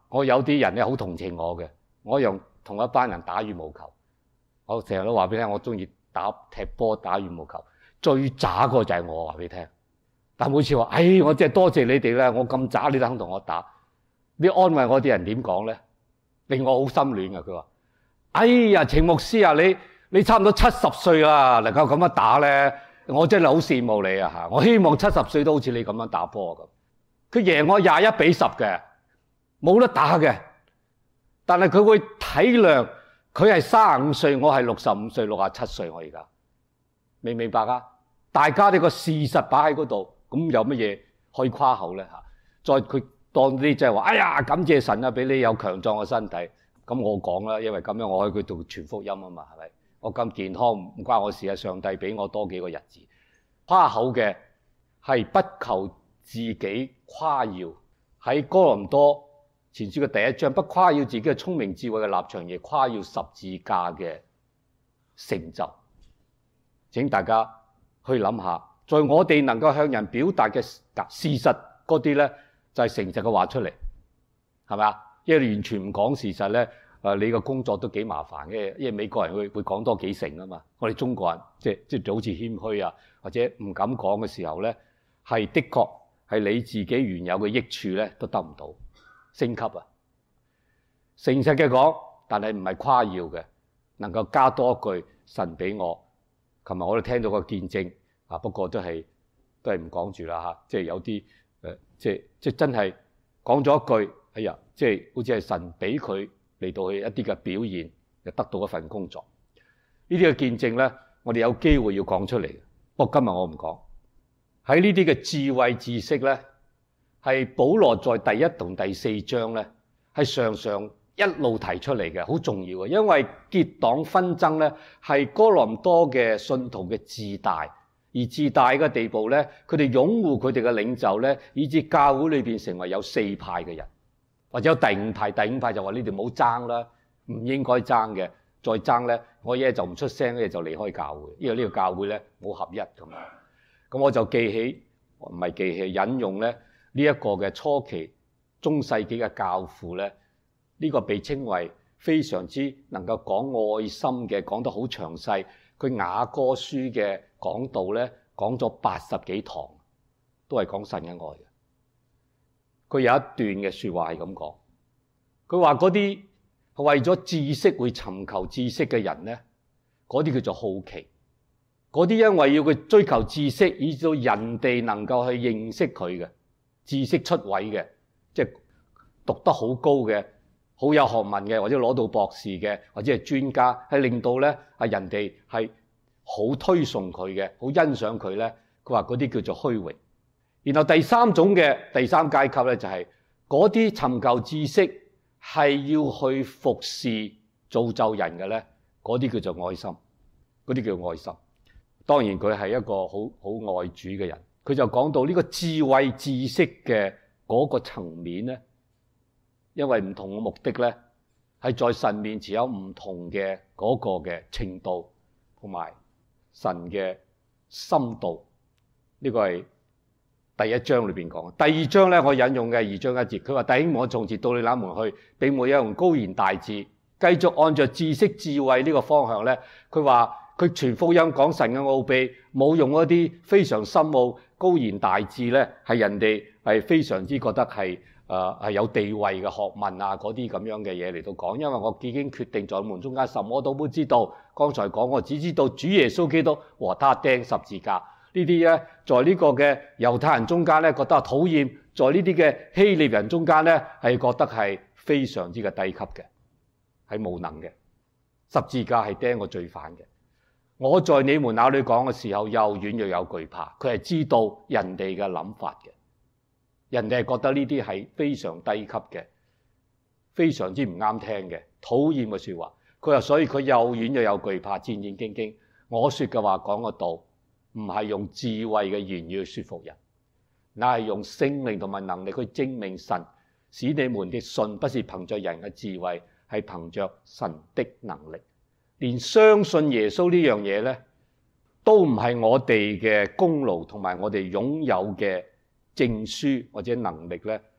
我有啲人咧好同情我嘅，我用同一班人打羽毛球，我成日都話俾你聽，我中意踢波打羽毛球，最渣個就係我話俾你聽。但每次話，我真係多謝你哋啦，我咁渣你都肯同我打。啲安慰我啲人點講咧？令我好心暖啊！佢話：程牧師啊，你差唔多70歲啦，能夠咁樣打咧，我真係好羨慕你啊嚇！我希望70歲都好似你咁樣打波咁。佢贏我21-10嘅，冇得打嘅。但係佢會體諒，佢係35歲，我係65歲、67歲，我而家明唔明白啊？大家呢個事實擺喺嗰度，咁有乜嘢可以誇口咧嚇？再佢當啲即係話，感謝神啊，俾你有強壯嘅身體。咁我講啦，因為咁樣我可以去做傳福音啊嘛，係咪？我咁健康唔關我事啊，上帝俾我多幾個日子。誇口嘅係不求自己誇耀，喺哥林多前書嘅第1章，不誇耀自己嘅聰明智慧嘅立場，亦誇耀十字架嘅成就。請大家去諗下，在我哋能夠向人表達嘅事實嗰啲咧，就係誠實嘅話出嚟，係咪啊？因為完全唔講事實咧，你個工作都幾麻煩嘅。因為美國人會講多幾成啊嘛，我哋中國人即係好似謙虛啊，或者唔敢講嘅時候咧，係的確係你自己原有嘅益處咧都得唔到升級啊。誠實嘅講，但係唔係誇耀嘅，能夠加多一句神俾我。琴日我哋聽到個見證啊，不過都係唔講住啦嚇，即係有啲即係真係講咗一句，即係好似係神俾佢嚟到去一啲嘅表現，就得到一份工作。呢啲嘅見證咧，我哋有機會要講出嚟。不過今日我唔講。喺呢啲嘅智慧知識咧，係保羅在第1同第4章咧，係常常一路提出嚟嘅，好重要嘅。因為結黨紛爭咧，係哥林多嘅信徒嘅自大，而自大嘅地步咧，佢哋擁護佢哋嘅領袖咧，以致教會裏邊成為有4派嘅人，或者有第5派。第5派就話你哋唔好爭啦，唔應該爭嘅，再爭咧，我一係就唔出聲，一係就離開教會，因為呢個教會咧冇合一咁。咁我就引用咧呢一個嘅初期中世紀嘅教父咧，呢個被稱為非常之能夠講愛心嘅，講得好詳細。佢雅歌書嘅講道咧，講咗80幾堂，都係講神嘅愛嘅。佢有一段嘅說話係咁講，佢話嗰啲為咗知識會尋求知識嘅人咧，嗰啲叫做好奇。嗰啲因為要佢追求知識，以至到人哋能夠去認識佢嘅知識出位嘅，即係讀得好高嘅，好有學問嘅，或者攞到博士嘅，或者係專家，係令到咧人哋係好推崇佢嘅，好欣賞佢咧。佢話嗰啲叫做虛榮。然後第三階級咧，就係嗰啲尋求知識係要去服侍造就人嘅咧，嗰啲叫做愛心，嗰啲叫愛心。當然佢係一個好愛主嘅人，佢就講到呢個智慧知識嘅嗰個層面咧，因為唔同嘅目的咧，係在神面前有唔同嘅嗰個嘅程度同埋神嘅深度。呢個係第1章裏邊講。第2章咧，我引用嘅2章1節，佢話：弟兄們，我從前到你那門去，並沒有用高言大智，繼續按着知識智慧呢個方向咧，佢話。佢傳福音講神嘅奧秘，冇用一啲非常深奧、高言大智咧，係人哋係非常之覺得係有地位嘅學問啊，嗰啲咁樣嘅嘢嚟到講。因為我已經決定在門中間什麼都不知道。剛才講我只知道主耶穌基督和他釘十字架呢啲咧，在呢個嘅猶太人中間咧覺得討厭，在呢啲嘅希臘人中間咧係覺得係非常之嘅低級嘅，係無能嘅。十字架係釘個罪犯嘅。我在你們那裏講嘅時候，又軟又有懼怕。佢係知道人哋嘅諗法嘅，人哋係覺得呢啲係非常低級嘅，非常之唔啱聽嘅，討厭嘅說話。佢話所以佢又軟又有懼怕，戰戰兢兢。我說嘅話講嘅道，唔係用智慧嘅言語去說服人，乃係用聖靈同埋能力去證明神，使你們嘅信不是憑着人嘅智慧，係憑着神的能力。連相信耶穌呢樣嘢咧，都唔係我哋嘅功勞同埋我哋擁有嘅證書或者能力咧，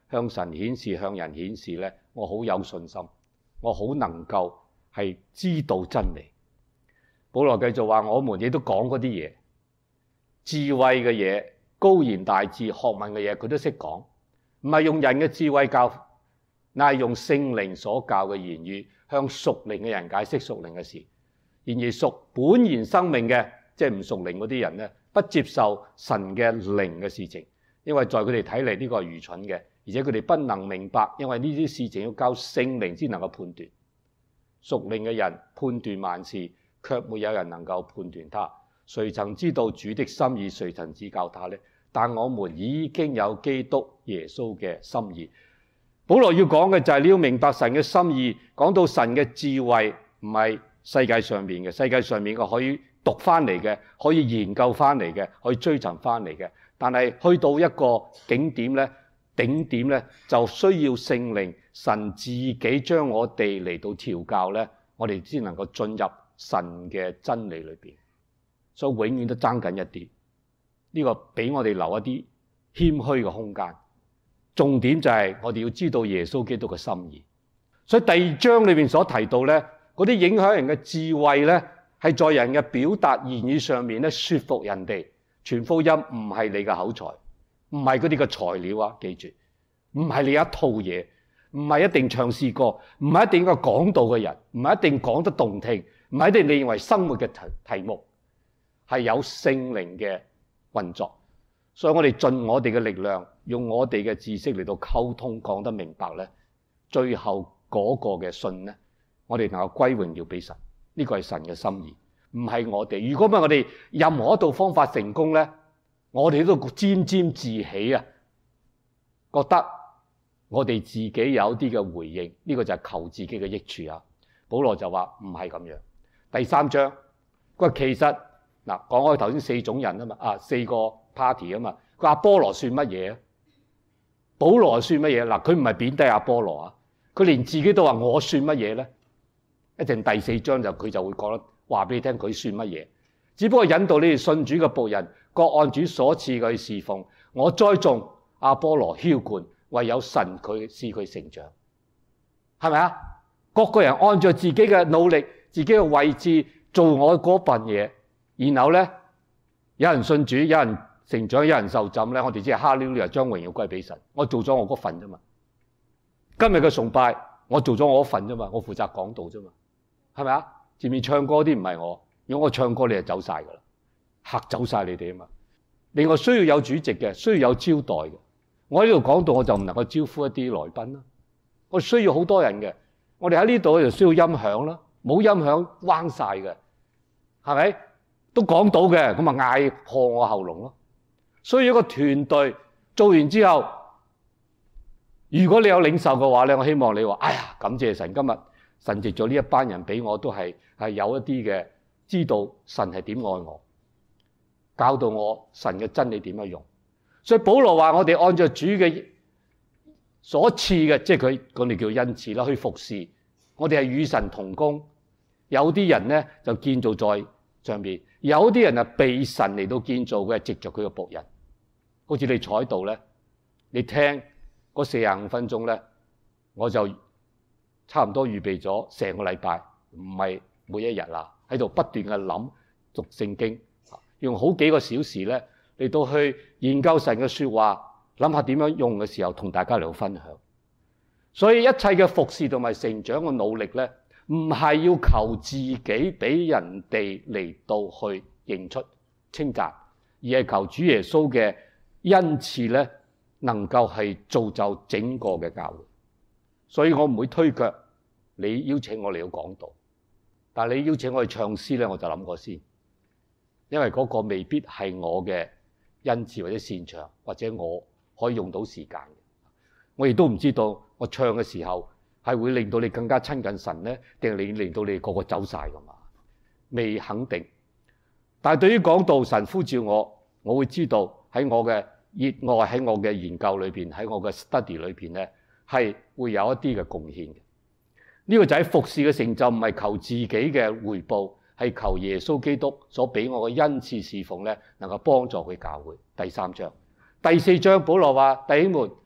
向神顯示、向人顯示呢，我好有信心，我好能夠係知道真理。保羅繼續話：我們亦都講嗰啲嘢，智慧嘅嘢、高言大智、學問嘅嘢，佢都識講，唔係用人嘅智慧教，乃係用聖靈所教嘅言語，向屬靈嘅人解釋屬靈嘅事。然而屬本然生命嘅，即係唔屬靈嗰啲人呢，不接受神嘅靈嘅事情，因為在佢哋睇嚟呢個係愚蠢嘅，而且佢哋不能明白，因為呢啲事情要靠聖靈先能夠判斷。屬靈嘅人判斷萬事，卻沒有人能夠判斷他。誰曾知道主的心意？誰曾指教他呢？但我們已經有基督耶穌嘅心意。保羅要講嘅就係你要明白神嘅心意。講到神嘅智慧，唔係世界上面嘅，世界上面嘅可以讀翻嚟嘅，可以研究翻嚟嘅，可以追尋翻嚟嘅。但係去到一個景點呢，頂點呢，就需要聖靈神自己將我哋嚟到調教呢，我哋先能夠進入神嘅真理裏邊。所以永遠都爭緊一啲，呢個俾我哋留一啲謙虛嘅空間。重點就係我哋要知道耶穌基督嘅心意。所以第2章裏面所提到呢，嗰啲影響人嘅智慧呢，係在人嘅表達言語上面呢，說服人哋。傳福音唔係你嘅口才，唔係嗰啲嘅材料啊，記住，唔係你一套嘢，唔係一定唱詩歌，唔係一定一個講道嘅人，唔係一定講得動聽，唔係一定你認為生活嘅題目，係有聖靈嘅運作。所以我哋盡我哋嘅力量，用我哋嘅知識嚟到溝通，講得明白呢，最後嗰個嘅信呢，我哋能夠歸榮耀俾神。呢個係神嘅心意，唔係我哋。如果唔係我哋任何一道方法成功呢，我哋都沾沾自喜啊，覺得我哋自己有啲嘅回應，呢個就係求自己嘅益處啊。保羅就話唔係咁樣。第3章佢話其實嗱，講開頭先4種人啊嘛，4個 party 啊嘛。佢話阿波羅算乜嘢啊？保羅算乜嘢？嗱，佢唔係貶低阿波羅啊，佢連自己都話我算乜嘢咧？一陣第4章佢就會講得話俾你聽佢算乜嘢。只不過引導你哋信主嘅僕人，各按主所賜嘅去侍奉。我栽種，阿波羅澆灌，唯有神佢使佢成長，係咪啊？各個人按照自己嘅努力、自己嘅位置做我嗰份嘢，然後咧有人信主，有人成長，有人受浸咧，我哋只係哈利路亞將榮耀歸俾神。我做咗我嗰份啫嘛。今日嘅崇拜，我做咗我嗰份啫嘛，我負責講道啫嘛，係咪啊？前面唱歌啲唔係我，如果我唱歌你就走晒噶啦，嚇走晒你哋啊嘛。另外需要有主席嘅，需要有招待嘅。我喺呢度講道，我就唔能夠招呼一啲來賓啦。我需要好多人嘅，我哋喺呢度就需要音響啦，冇音響彎晒嘅，係咪？都講到嘅，咁啊嗌破我喉嚨咯。所以一個團隊做完之後，如果你有領受嘅話咧，我希望你話：哎呀，感謝神，今日神藉咗呢一班人俾我，都係有一啲嘅知道神係點愛我，教導我神嘅真理點樣用。所以保羅話：我哋按照主嘅所賜嘅，即係佢哋叫恩賜啦，去服侍。我哋係與神同工。有啲人咧就建造在上邊，有啲人係被神嚟到建造嘅，藉着佢嘅僕人。好似你坐喺度咧，你聽嗰45分鐘咧，我就差唔多預備咗成個禮拜，唔係每一日啦，喺度不斷嘅諗讀聖經，用好幾個小時咧嚟到去研究神嘅說話，諗下點樣用嘅時候同大家嚟到分享。所以一切嘅服侍同埋成長嘅努力咧，唔係要求自己俾人哋嚟到去認出稱讚，而係求主耶穌嘅恩賜咧，能夠係造就整個嘅教會。所以我唔會推卻你邀請我嚟到講道，但係你邀請我去唱詩咧，我就諗過先，因為嗰個未必係我嘅恩賜或者擅長，或者我可以用到時間。我亦都唔知道我唱嘅時候係會令到你更加親近神呢，定係令到你個個走晒噶嘛？未肯定。但係對於講道，神呼召我會知道喺我嘅熱愛，喺我嘅研究裏邊，喺我嘅 study 裏邊呢，係會有一啲嘅貢獻嘅。呢個就係服侍嘅成就，唔係求自己嘅回報，係求耶穌基督所俾我嘅恩賜侍奉呢，能夠幫助佢教會。第3章、第4章，保羅話：弟兄們，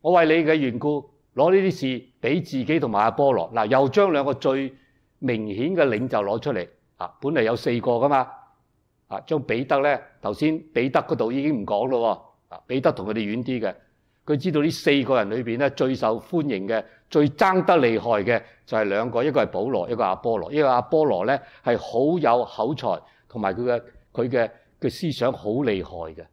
我為你嘅緣故攞呢啲事俾自己同埋阿波羅。嗱，又將兩個最明顯嘅領袖攞出嚟。本嚟有4個噶嘛。將彼得咧，頭先彼得嗰度已經唔講咯喎。彼得同佢哋遠啲嘅，佢知道呢4個人裏邊咧，最受歡迎嘅、最爭得厲害嘅就係2個，一個係保羅，一個阿波羅。一個阿波羅咧係好有口才，同埋佢嘅思想好厲害嘅。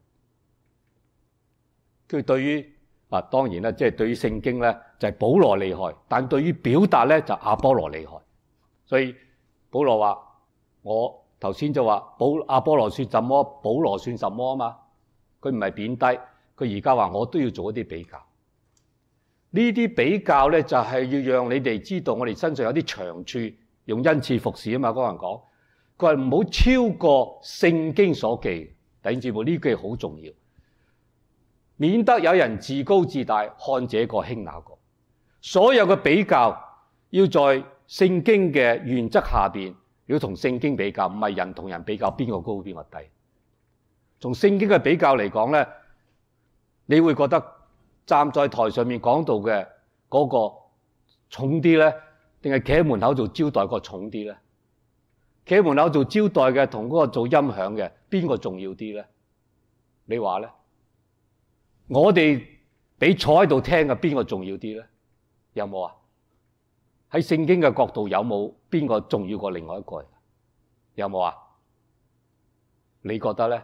佢對於當然啦，即係對於聖經咧就係保羅厲害，但對於表達咧就阿波羅厲害。所以保羅話：我頭先就話阿波羅算什麼，保羅算什麼啊嘛。佢唔係貶低，佢而家話我都要做一啲比較。呢啲比較咧就係要讓你哋知道我哋身上有啲長處，用恩賜服侍啊嘛。嗰個人講，佢話唔好超過聖經所記。弟兄姊妹，呢句好重要，免得有人自高自大，看這個輕那個。所有嘅比較要在聖經嘅原則下邊，要同聖經比較，唔係人同人比較邊個高邊個低。從聖經嘅比較嚟講咧，你會覺得站在台上面講道嘅嗰個重啲咧，定係企喺門口做招待個重啲咧？企喺門口做招待嘅同嗰個做音響嘅，邊個重要啲咧？你話咧？我哋比坐喺度聽嘅邊個重要啲咧？有冇啊？喺聖經嘅角度有冇邊個重要過另外一個？有冇啊？你覺得咧？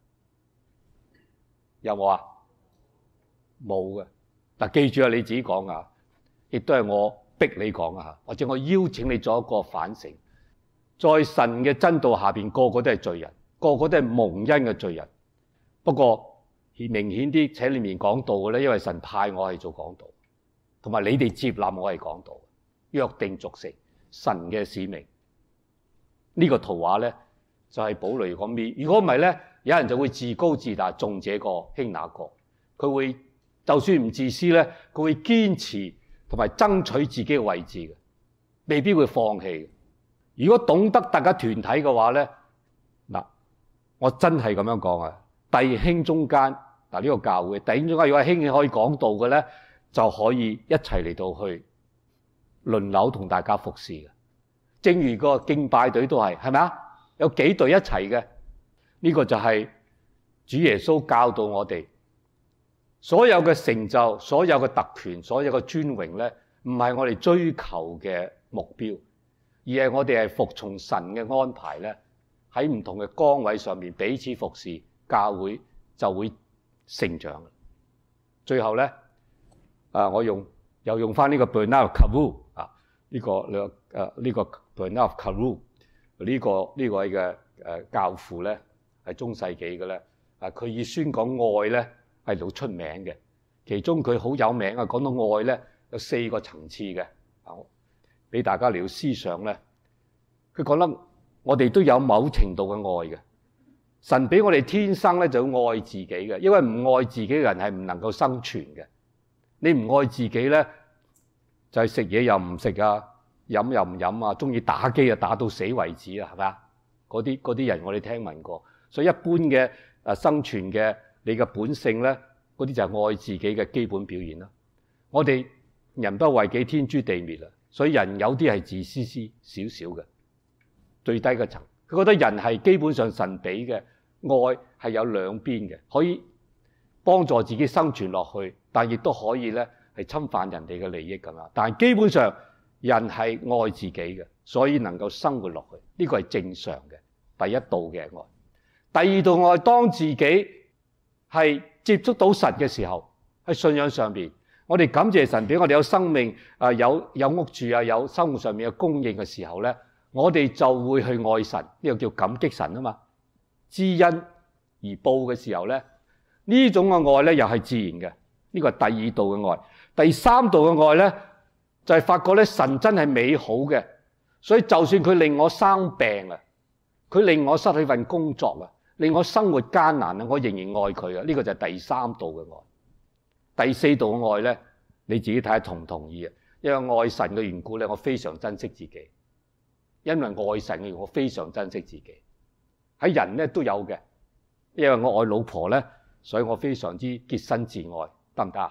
有冇啊？冇嘅。嗱，記住啊，你自己講啊，亦都係我逼你講啊，或者我邀請你做一個反省。在神嘅真道下邊，個個都係罪人，個個都係蒙恩嘅罪人。不過明顯啲喺裏面講道嘅咧，因為神派我係做講道，同埋你哋接納我係講道，約定俗成，神嘅使命。呢個圖畫咧就係保羅講咩？如果唔係咧，有人就會自高自大，重這個輕那個。佢會就算唔自私咧，佢會堅持同埋爭取自己嘅位置嘅，未必會放棄。如果懂得大家團體嘅話咧，嗱，我真係咁樣講啊！弟兄中間嗱，呢個教會弟兄中間如果係兄弟可以講道嘅咧，就可以一齊嚟到去輪流同大家服侍嘅。正如個敬拜隊都係咪啊？有幾隊一齊嘅，呢個就係主耶穌教導我哋，所有嘅成就、所有嘅特權、所有嘅尊榮咧，唔係我哋追求嘅目標。而係我哋係服從神嘅安排咧，喺唔同嘅崗位上面彼此服侍，教會就會成長。最後咧，我又用翻呢個 Bernard Carew 呢個 Bernard Carew 呢位嘅教父咧，係中世紀嘅咧，佢以宣講愛咧係好出名嘅。其中佢好有名啊，講到愛咧有4個層次嘅。俾大家嚟到思想咧，佢講得我哋都有某程度嘅愛嘅。神俾我哋天生咧就要愛自己嘅，因為唔愛自己嘅人係唔能夠生存嘅。你唔愛自己咧，就係食嘢又唔食啊，飲又唔飲啊，中意打機啊，打到死為止啊，係咪啊？嗰啲人我哋聽聞過，所以一般嘅生存嘅你嘅本性咧，嗰啲就係愛自己嘅基本表現啦。我哋人不為己，天誅地滅啦。所以人有啲係自私少少嘅，最低嘅層。佢覺得人係基本上神俾嘅愛係有兩邊嘅，可以幫助自己生存落去，但亦都可以咧係侵犯人哋嘅利益咁樣。但係基本上人係愛自己嘅，所以能夠生活落去，呢個係正常嘅第一度嘅愛。第二度愛，當自己係接觸到神嘅時候，喺信仰上邊。我哋感謝神俾我哋有生命，有屋住啊，有生活上面嘅供應嘅時候咧，我哋就會去愛神，呢個叫感激神啊嘛。知恩而報嘅時候咧，呢種嘅愛咧又係自然嘅，呢個係第二度嘅愛。第三度嘅愛咧就係發覺咧神真係美好嘅，所以就算佢令我生病啊，佢令我失去份工作啊，令我生活艱難啊，我仍然愛佢啊，呢個就係第三度嘅愛。第四度嘅愛咧，你自己睇下同唔同意啊？因為愛神嘅緣故咧，我非常珍惜自己。因為愛神嘅緣故，我非常珍惜自己。喺人咧都有嘅，因為我愛老婆咧，所以我非常之潔身自愛，得唔得？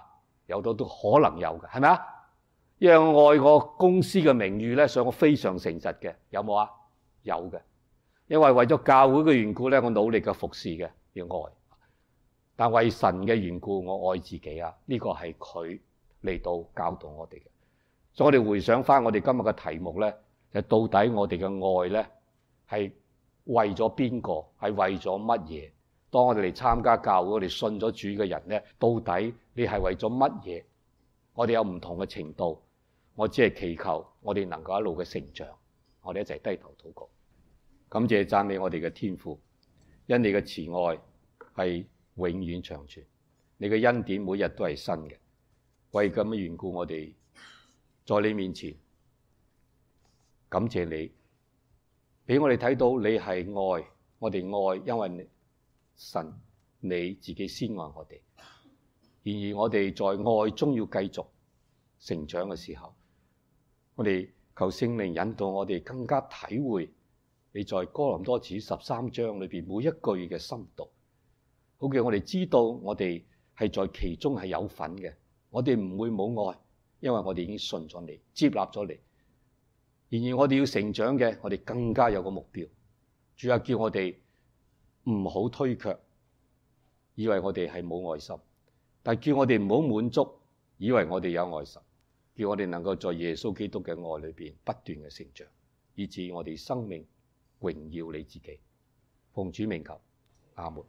有都可能有嘅，係咪啊？因為愛我公司嘅名譽咧，所以我非常誠實嘅，有冇啊？有嘅。因為為咗教會嘅緣故咧，我努力嘅服侍嘅，要愛。但為神嘅緣故，我愛自己啊！呢個係佢嚟到教導我哋嘅。所以我哋回想翻我哋今日嘅題目咧，就到底我哋嘅愛咧係為咗邊個？係為咗乜嘢？當我哋嚟參加教會，我哋信咗主嘅人咧，到底你係為咗乜嘢？我哋有唔同嘅程度，我只係祈求我哋能夠一路嘅成長。我哋一齊低頭禱告，感謝讚美我哋嘅天父，因你嘅慈愛係永遠長存，你嘅恩典每日都係新嘅。為咁嘅緣故，我哋在你面前感謝你，俾我哋睇到你係愛，我哋愛，因為神你自己先愛我哋。然而我哋在愛中要繼續成長嘅時候，我哋求聖靈引導我哋更加體會你在哥林多前13章裏邊每一句嘅深度，好叫我哋知道我哋係在其中係有份嘅。我哋唔會冇愛，因為我哋已經信咗你，接納咗你。然而我哋要成長嘅，我哋更加有個目標。主啊，叫我哋唔好推卻，以為我哋係冇愛心，但係叫我哋唔好滿足，以為我哋有愛心，叫我哋能夠在耶穌基督嘅愛裏邊不斷嘅成長，以致我哋生命榮耀你自己。奉主名求，阿門。